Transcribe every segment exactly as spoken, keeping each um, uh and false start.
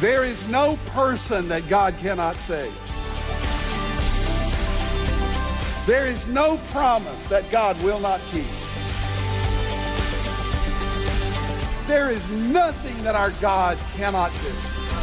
There is no person that God cannot save. There is no promise that God will not keep. There is nothing that our God cannot do.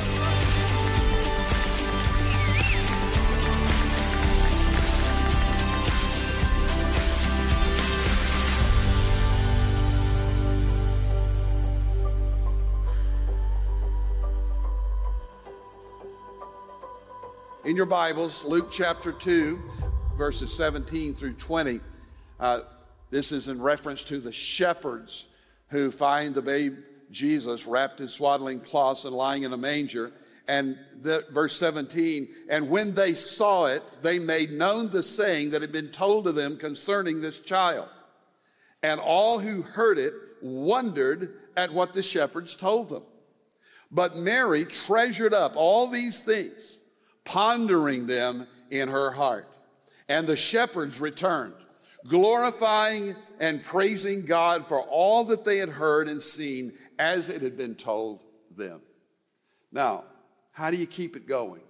In your Bibles, Luke chapter two, verses seventeen through twenty. Uh, this is in reference to the shepherds who find the babe Jesus wrapped in swaddling cloths and lying in a manger. And the, verse seventeen, and when they saw it, they made known the saying that had been told to them concerning this child. And all who heard it wondered at what the shepherds told them. But Mary treasured up all these things, pondering them in her heart. And the shepherds returned, glorifying and praising God for all that they had heard and seen as it had been told them. Now, how do you keep it going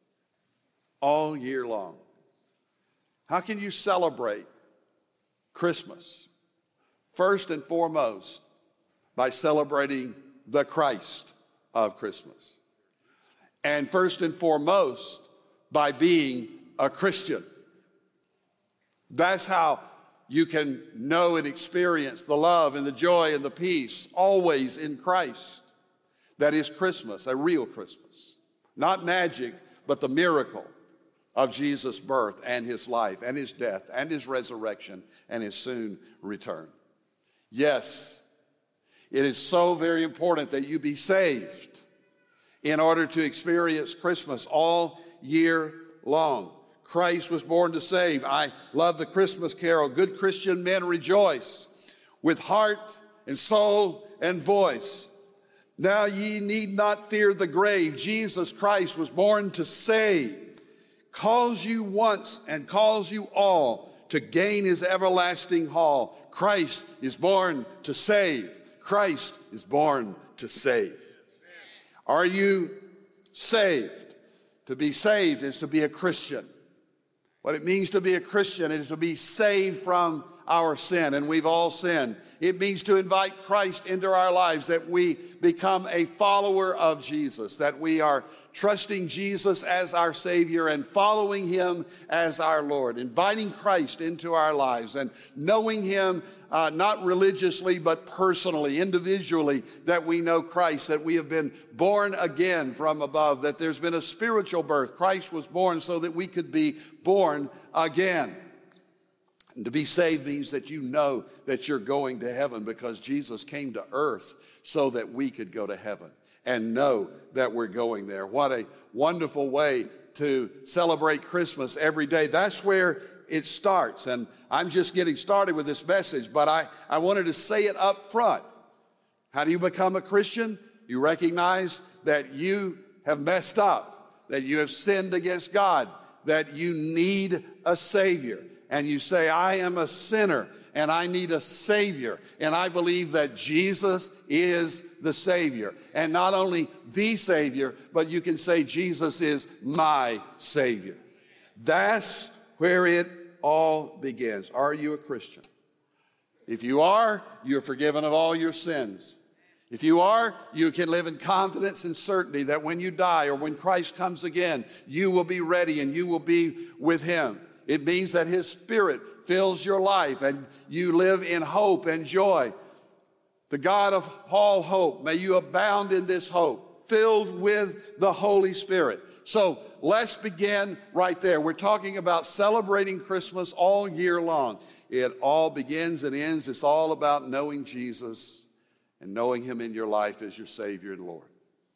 all year long? How can you celebrate Christmas? First and foremost, by celebrating the Christ of Christmas. And first and foremost, by being a Christian. That's how you can know and experience the love and the joy and the peace always in Christ. That is Christmas, a real Christmas. Not magic, but the miracle of Jesus' birth and his life and his death and his resurrection and his soon return. Yes, it is so very important that you be saved in order to experience Christmas all year long. Christ was born to save. I love the Christmas carol, good Christian men rejoice with heart and soul and voice. Now ye need not fear the grave. Jesus Christ was born to save, calls you once and calls you all to gain his everlasting hall. Christ is born to save. Christ is born to save. Are you saved? To be saved is to be a Christian. What it means to be a Christian is to be saved from our sin, and we've all sinned. It means to invite Christ into our lives, that we become a follower of Jesus, that we are trusting Jesus as our Savior and following him as our Lord, inviting Christ into our lives and knowing him uh, not religiously but personally, individually, that we know Christ, that we have been born again from above, that there's been a spiritual birth. Christ was born so that we could be born again. And to be saved means that you know that you're going to heaven because Jesus came to earth so that we could go to heaven and know that we're going there. What a wonderful way to celebrate Christmas every day. That's where it starts. And I'm just getting started with this message, but I, I wanted to say it up front. How do you become a Christian? You recognize that you have messed up, that you have sinned against God, that you need a Savior. And you say, I am a sinner and I need a Savior. And I believe that Jesus is the Savior. And not only the Savior, but you can say Jesus is my Savior. That's where it all begins. Are you a Christian? If you are, you're forgiven of all your sins. If you are, you can live in confidence and certainty that when you die or when Christ comes again, you will be ready and you will be with him. It means that his Spirit fills your life and you live in hope and joy. The God of all hope, may you abound in this hope, filled with the Holy Spirit. So let's begin right there. We're talking about celebrating Christmas all year long. It all begins and ends. It's all about knowing Jesus and knowing him in your life as your Savior and Lord.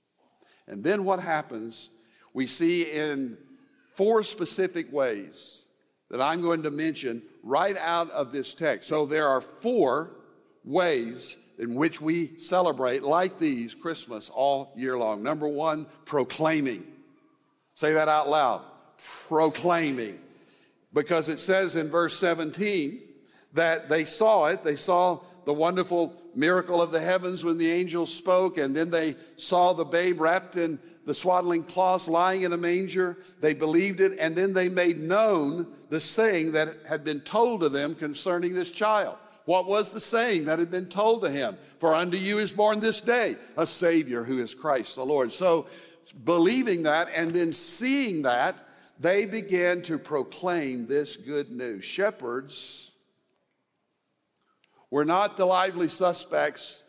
And then what happens, we see in four specific ways that I'm going to mention right out of this text. So there are four ways in which we celebrate like these Christmas all year long. Number one, proclaiming. Say that out loud. Proclaiming. Because it says in verse seventeen that they saw it. They saw the wonderful miracle of the heavens when the angels spoke, and then they saw the babe wrapped in the swaddling cloths lying in a manger. They believed it, and then they made known the saying that had been told to them concerning this child. What was the saying that had been told to him? For unto you is born this day a Savior who is Christ the Lord. So believing that and then seeing that, they began to proclaim this good news. Shepherds were not the lively suspects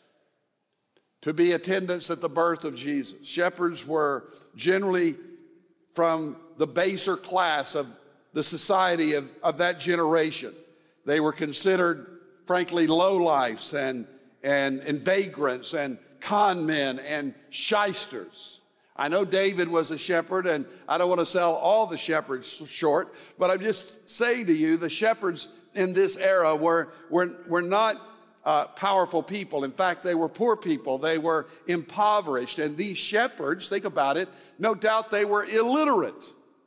to be attendants at the birth of Jesus. Shepherds were generally from the baser class of the society of, of that generation. They were considered, frankly, lowlifes and, and, and vagrants and con men and shysters. I know David was a shepherd, and I don't want to sell all the shepherds short, but I'm just saying to you, the shepherds in this era were, were, were not uh, powerful people. In fact, they were poor people. They were impoverished. And these shepherds, think about it, no doubt they were illiterate.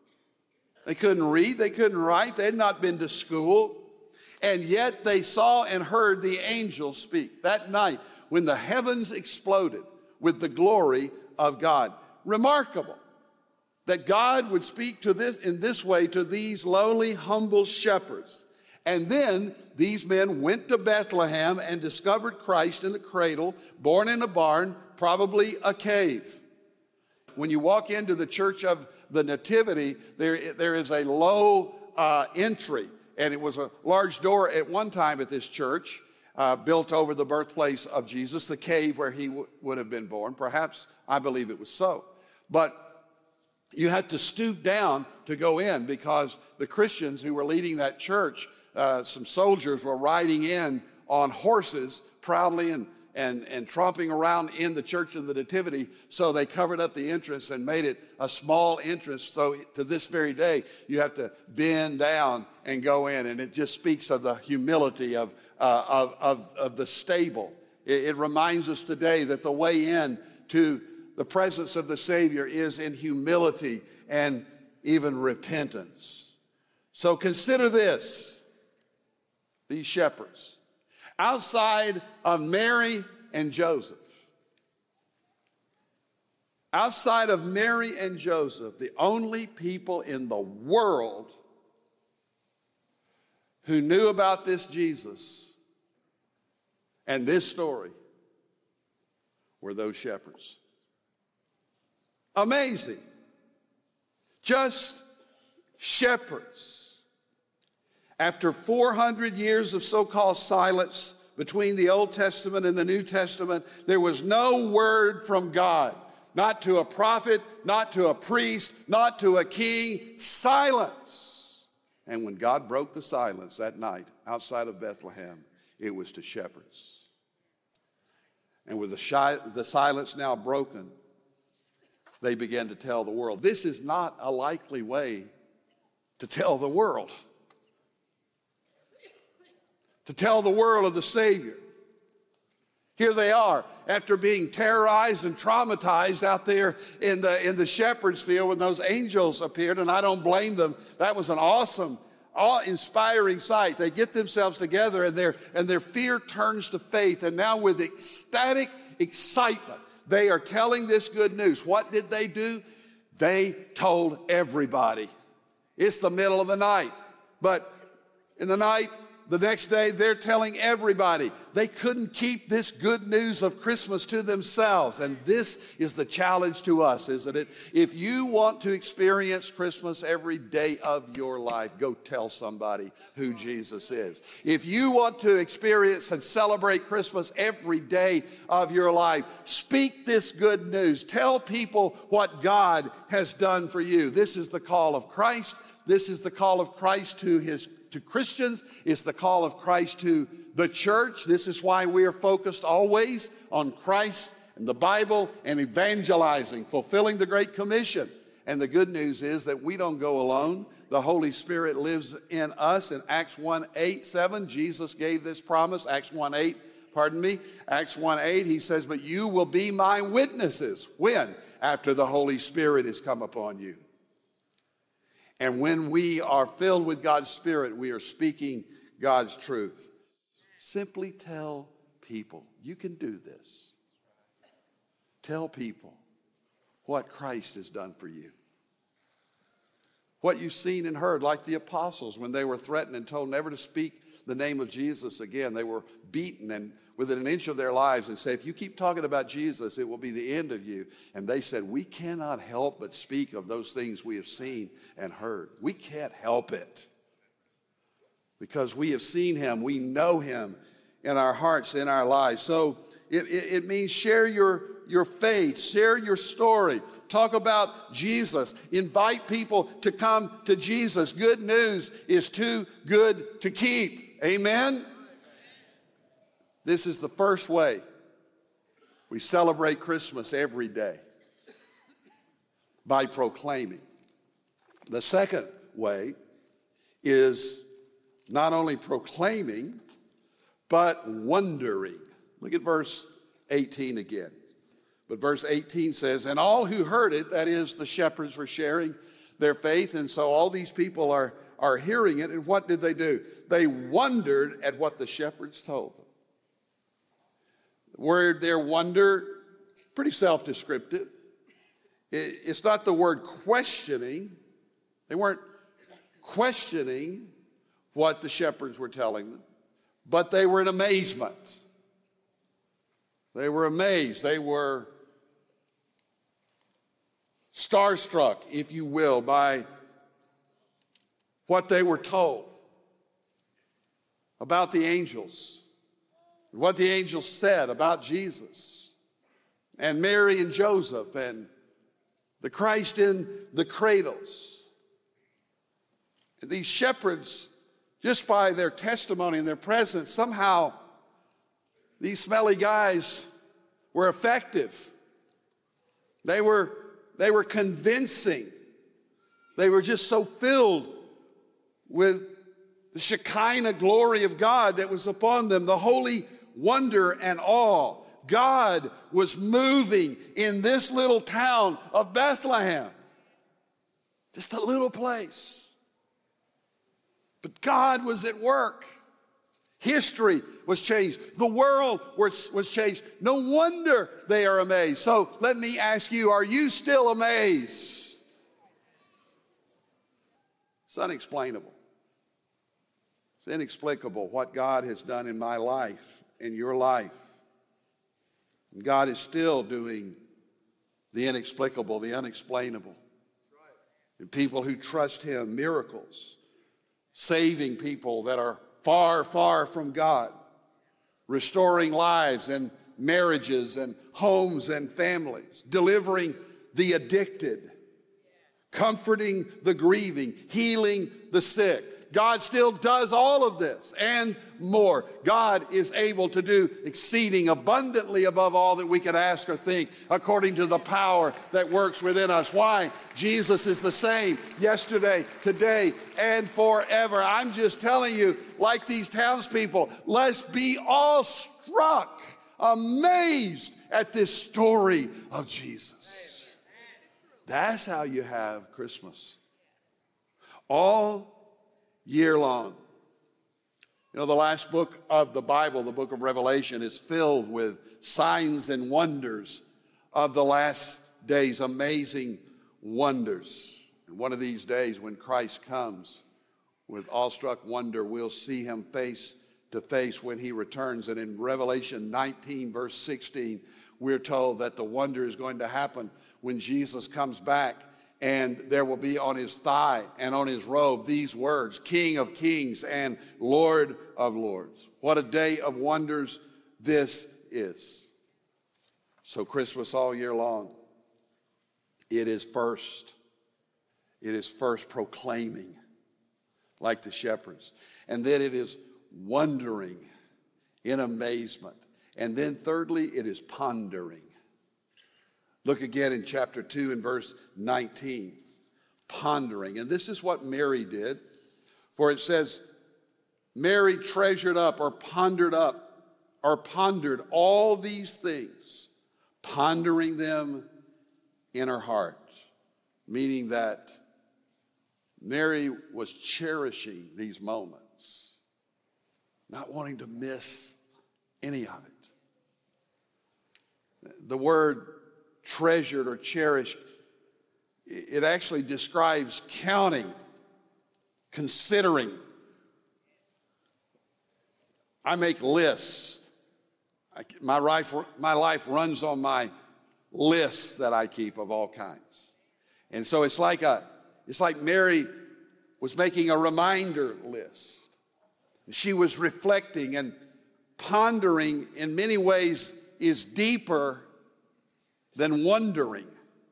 They couldn't read, they couldn't write, they had not been to school. And yet they saw and heard the angels speak that night when the heavens exploded with the glory of God. Remarkable that God would speak to this in this way to these lowly, humble shepherds. And then these men went to Bethlehem and discovered Christ in a cradle, born in a barn, probably a cave. When you walk into the Church of the Nativity, there, there is a low uh, entry. And it was a large door at one time at this church, uh, built over the birthplace of Jesus, the cave where he w- would have been born. Perhaps, I believe it was so. But you had to stoop down to go in because the Christians who were leading that church, uh, some soldiers were riding in on horses proudly and, and, and tromping around in the Church of the Nativity. So they covered up the entrance and made it a small entrance. So to this very day, you have to bend down and go in. And it just speaks of the humility of, uh, of, of, of the stable. It, it reminds us today that the way in to the presence of the Savior is in humility and even repentance. So consider this, these shepherds. Outside of Mary and Joseph, outside of Mary and Joseph, the only people in the world who knew about this Jesus and this story were those shepherds. Amazing. Just shepherds. After four hundred years of so-called silence between the Old Testament and the New Testament, there was no word from God. Not to a prophet, not to a priest, not to a king. Silence. And when God broke the silence that night outside of Bethlehem, it was to shepherds. And with the, shy, the silence now broken, they began to tell the world. This is not a likely way to tell the world. To tell the world of the Savior. Here they are, after being terrorized and traumatized out there in the, in the shepherd's field when those angels appeared, and I don't blame them. That was an awesome, awe-inspiring sight. They get themselves together, and their, and their fear turns to faith, and now with ecstatic excitement, they are telling this good news. What did they do? They told everybody. It's the middle of the night, but in the night, the next day, they're telling everybody. They couldn't keep this good news of Christmas to themselves. And this is the challenge to us, isn't it? If you want to experience Christmas every day of your life, go tell somebody who Jesus is. If you want to experience and celebrate Christmas every day of your life, speak this good news. Tell people what God has done for you. This is the call of Christ. This is the call of Christ to his to Christians. It's the call of Christ to the church. This is why we are focused always on Christ and the Bible and evangelizing, fulfilling the Great Commission. And the good news is that we don't go alone. The Holy Spirit lives in us. In Acts one, eight, seven, Jesus gave this promise. Acts one, eight, pardon me. Acts one, eight, he says, but you will be my witnesses. When? After the Holy Spirit has come upon you. And when we are filled with God's Spirit, we are speaking God's truth. Simply tell people. You can do this. Tell people what Christ has done for you. What you've seen and heard, like the apostles when they were threatened and told never to speak the name of Jesus again. They were beaten and within an inch of their lives and say, if you keep talking about Jesus, it will be the end of you. And they said, we cannot help but speak of those things we have seen and heard. We can't help it because we have seen him. We know him in our hearts, in our lives. So it, it, it means share your, your faith, share your story, talk about Jesus, invite people to come to Jesus. Good news is too good to keep. Amen? This is the first way we celebrate Christmas every day, by proclaiming. The second way is not only proclaiming, but wondering. Look at verse eighteen again. But verse eighteen says, and all who heard it, that is, the shepherds were sharing their faith, and so all these people are, are hearing it, and what did they do? They wondered at what the shepherds told them. The word there, wonder, pretty self-descriptive. It's not the word questioning. They weren't questioning what the shepherds were telling them, but they were in amazement. They were amazed. They were starstruck, if you will, by what they were told about the angels, what the angels said about Jesus and Mary and Joseph and the Christ in the cradles. And these shepherds, just by their testimony and their presence, somehow these smelly guys were effective. They were, they were convincing. They were just so filled with the Shekinah glory of God that was upon them, the holy wonder and awe. God was moving in this little town of Bethlehem. Just a little place. But God was at work. History was changed. The world was, was changed. No wonder they are amazed. So let me ask you, are you still amazed? It's unexplainable. It's inexplicable what God has done in my life, in your life. And God is still doing the inexplicable, the unexplainable. And people who trust him, miracles, saving people that are far, far from God, restoring lives and marriages and homes and families, delivering the addicted, comforting the grieving, healing the sick. God still does all of this and more. God is able to do exceeding abundantly above all that we could ask or think, according to the power that works within us. Why? Jesus is the same yesterday, today, and forever. I'm just telling you, like these townspeople, let's be awestruck, amazed at this story of Jesus. That's how you have Christmas. All year long. You know, the last book of the Bible, the book of Revelation, is filled with signs and wonders of the last days, amazing wonders. And one of these days when Christ comes, with awestruck wonder, we'll see him face to face when he returns. And in Revelation nineteen, verse sixteen, we're told that the wonder is going to happen when Jesus comes back. And there will be on his thigh and on his robe these words, King of Kings and Lord of Lords. What a day of wonders this is. So Christmas all year long, it is first. It is first proclaiming like the shepherds. And then it is wondering in amazement. And then thirdly, it is pondering. Look again in chapter two and verse nineteen, pondering. And this is what Mary did, for it says, Mary treasured up or pondered up or pondered all these things, pondering them in her heart, meaning that Mary was cherishing these moments, not wanting to miss any of it. The word treasured or cherished. It actually describes counting, considering. I make lists. I, my, life, my life runs on my lists that I keep of all kinds. And so it's like a, it's like Mary was making a reminder list. She was reflecting, and pondering in many ways is deeper than wondering.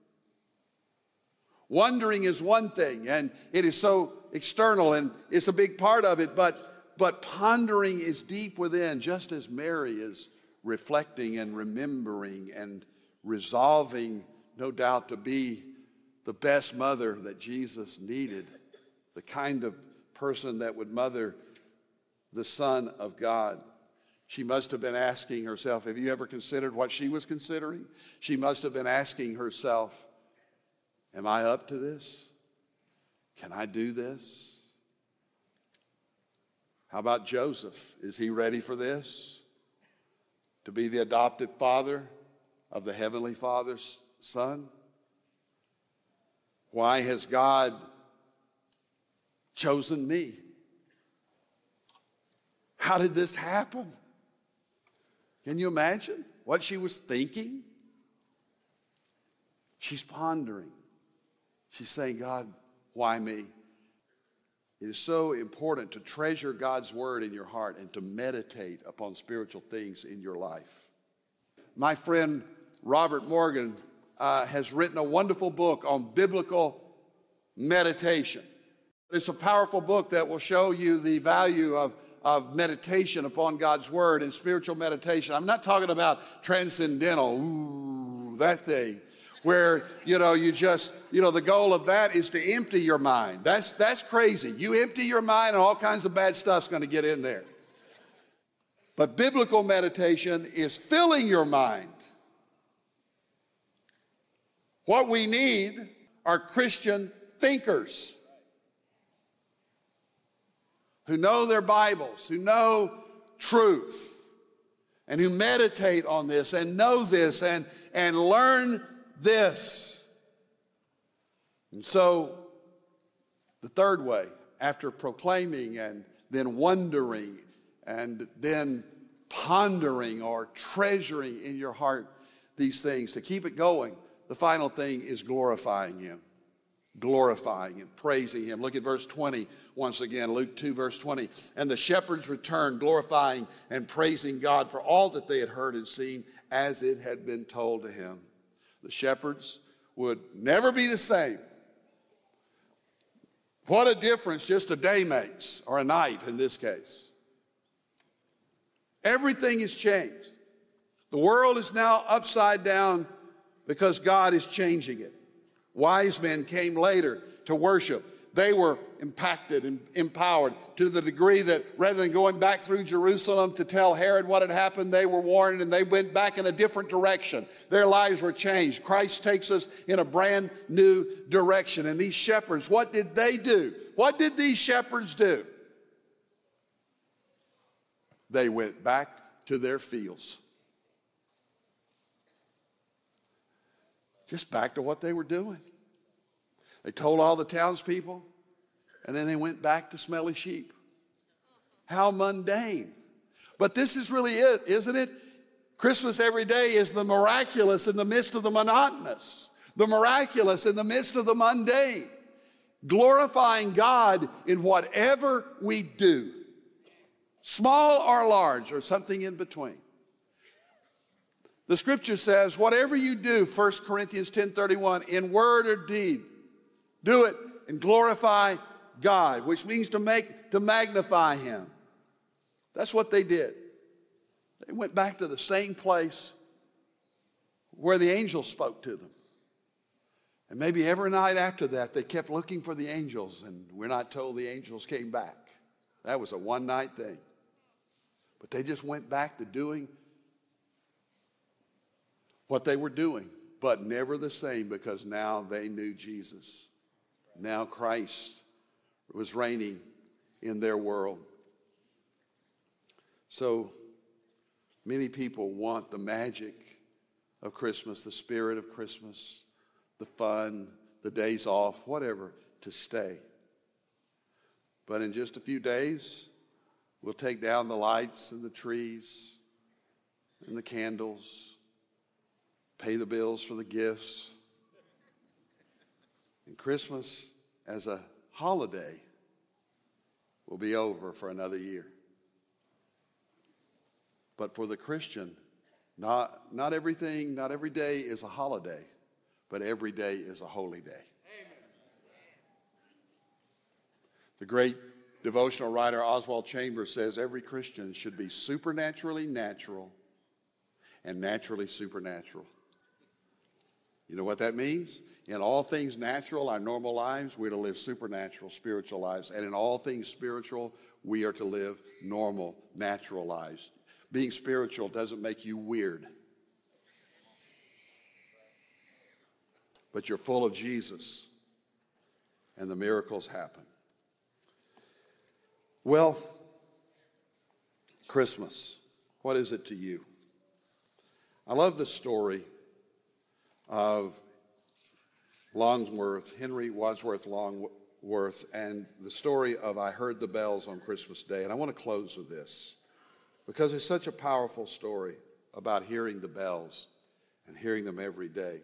Wondering is one thing, and it is so external, and it's a big part of it, but, but pondering is deep within, just as Mary is reflecting and remembering and resolving, no doubt, to be the best mother that Jesus needed, the kind of person that would mother the Son of God. She must have been asking herself, have you ever considered what she was considering? She must have been asking herself, am I up to this? Can I do this? How about Joseph? Is he ready for this? To be the adopted father of the Heavenly Father's son? Why has God chosen me? How did this happen? Can you imagine what she was thinking? She's pondering. She's saying, God, why me? It is so important to treasure God's word in your heart and to meditate upon spiritual things in your life. My friend Robert Morgan uh, has written a wonderful book on biblical meditation. It's a powerful book that will show you the value of of meditation upon God's word and spiritual meditation. I'm not talking about transcendental, ooh, that thing, where, you know, you just, you know, the goal of that is to empty your mind. That's, that's crazy. You empty your mind and all kinds of bad stuff's going to get in there. But biblical meditation is filling your mind. What we need are Christian thinkers who know their Bibles, who know truth, and who meditate on this and know this and, and learn this. And so the third way, after proclaiming and then wondering and then pondering or treasuring in your heart these things, to keep it going, the final thing is glorifying Him. Glorifying and praising Him. Look at verse twenty once again, Luke two, verse twenty. And the shepherds returned, glorifying and praising God for all that they had heard and seen as it had been told to him. The shepherds would never be the same. What a difference just a day makes, or a night in this case. Everything has changed. The world is now upside down because God is changing it. Wise men came later to worship. They were impacted and empowered to the degree that rather than going back through Jerusalem to tell Herod what had happened, they were warned and they went back in a different direction. Their lives were changed. Christ takes us in a brand new direction. And these shepherds, what did they do? What did these shepherds do? They went back to their fields. Just back to what they were doing. They told all the townspeople, and then they went back to smelly sheep. How mundane. But this is really it, isn't it? Christmas every day is the miraculous in the midst of the monotonous, the miraculous in the midst of the mundane, glorifying God in whatever we do, small or large, or something in between. The scripture says, whatever you do, First Corinthians ten thirty-one, in word or deed, do it and glorify God, which means to make, to magnify Him. That's what they did. They went back to the same place where the angels spoke to them. And maybe every night after that, they kept looking for the angels, and we're not told the angels came back. That was a one-night thing. But they just went back to doing what they were doing, but never the same, because now they knew Jesus. Now Christ was reigning in their world. So many people want the magic of Christmas, the spirit of Christmas, the fun, the days off, whatever, to stay. But in just a few days, we'll take down the lights and the trees and the candles, pay the bills for the gifts. And Christmas as a holiday will be over for another year. But for the Christian, not, not everything, not every day is a holiday, but every day is a holy day. Amen. The great devotional writer Oswald Chambers says every Christian should be supernaturally natural and naturally supernatural. You know what that means? In all things natural, our normal lives, we're to live supernatural, spiritual lives. And in all things spiritual, we are to live normal, natural lives. Being spiritual doesn't make you weird. But you're full of Jesus, and the miracles happen. Well, Christmas, what is it to you? I love the story of Longworth, Henry Wadsworth Longworth, and the story of I Heard the Bells on Christmas Day. And I want to close with this because it's such a powerful story about hearing the bells and hearing them every day.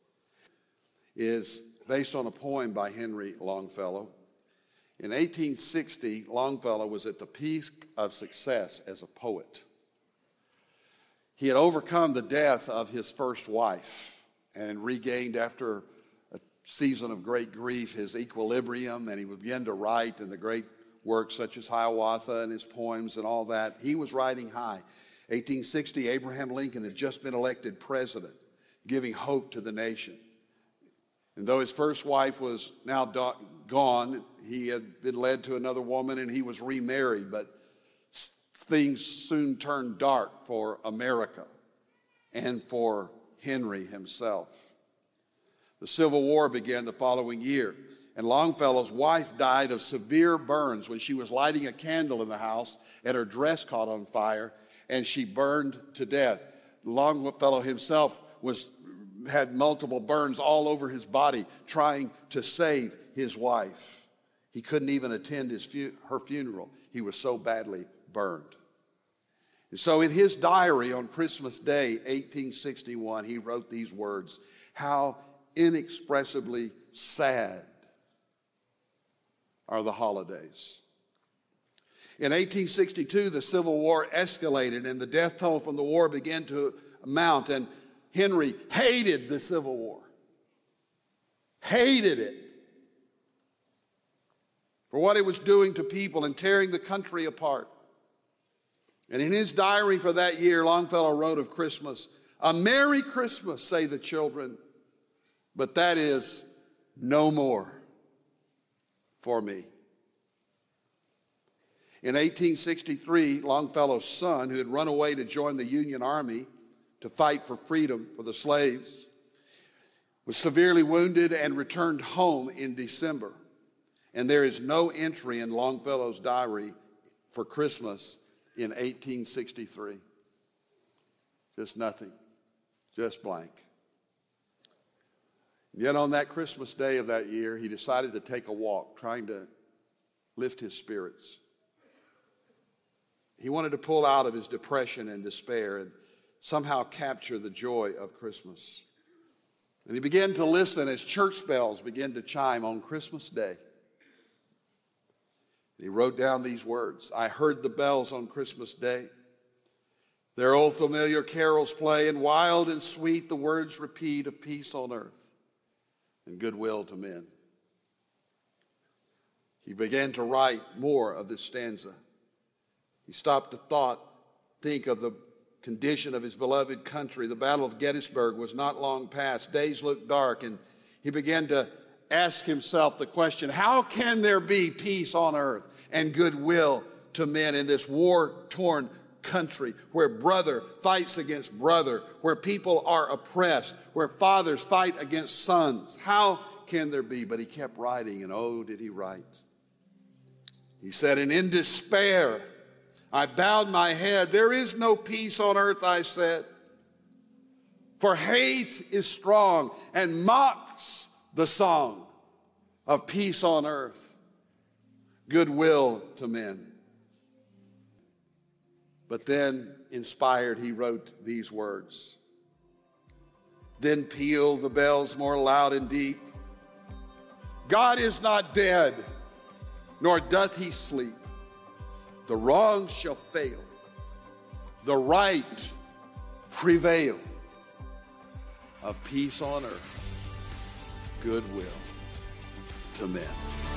Is based on a poem by Henry Longfellow. In eighteen sixty, Longfellow was at the peak of success as a poet. He had overcome the death of his first wife and regained, after a season of great grief, his equilibrium, and he began to write in the great works such as Hiawatha and his poems and all that. He was riding high. eighteen sixty, Abraham Lincoln had just been elected president, giving hope to the nation. And though his first wife was now do- gone, he had been led to another woman and he was remarried, but things soon turned dark for America and for Henry himself. The Civil War began the following year, and Longfellow's wife died of severe burns when she was lighting a candle in the house and her dress caught on fire and she burned to death. Longfellow himself was had multiple burns all over his body trying to save his wife. He couldn't even attend his fu- her funeral. He was so badly burned. And so in his diary on Christmas Day, eighteen sixty-one, he wrote these words, "How inexpressibly sad are the holidays." In eighteen sixty-two, the Civil War escalated and the death toll from the war began to mount, and Henry hated the Civil War, hated it for what it was doing to people and tearing the country apart. And in his diary for that year, Longfellow wrote of Christmas, "A Merry Christmas, say the children, but that is no more for me." In eighteen sixty-three, Longfellow's son, who had run away to join the Union Army to fight for freedom for the slaves, was severely wounded and returned home in December. And there is no entry in Longfellow's diary for Christmas in eighteen sixty-three. Just nothing, just blank. Yet on that Christmas day of that year, he decided to take a walk, trying to lift his spirits. He wanted to pull out of his depression and despair and somehow capture the joy of Christmas. And he began to listen as church bells began to chime on Christmas Day. He wrote down these words, "I heard the bells on Christmas Day. Their old familiar carols play, and wild and sweet the words repeat of peace on earth and goodwill to men." He began to write more of this stanza. He stopped to thought, think of the condition of his beloved country. The Battle of Gettysburg was not long past. Days looked dark, and he began to ask himself the question, how can there be peace on earth and goodwill to men in this war-torn country where brother fights against brother, where people are oppressed, where fathers fight against sons? How can there be? But he kept writing, and oh, did he write. He said, "And in despair, I bowed my head. There is no peace on earth, I said. For hate is strong and mocks the song of peace on earth, goodwill to men. But then, inspired, he wrote these words. Then peal the bells more loud and deep. God is not dead, nor doth he sleep. The wrong shall fail, the right prevail. Of peace on earth, goodwill to men.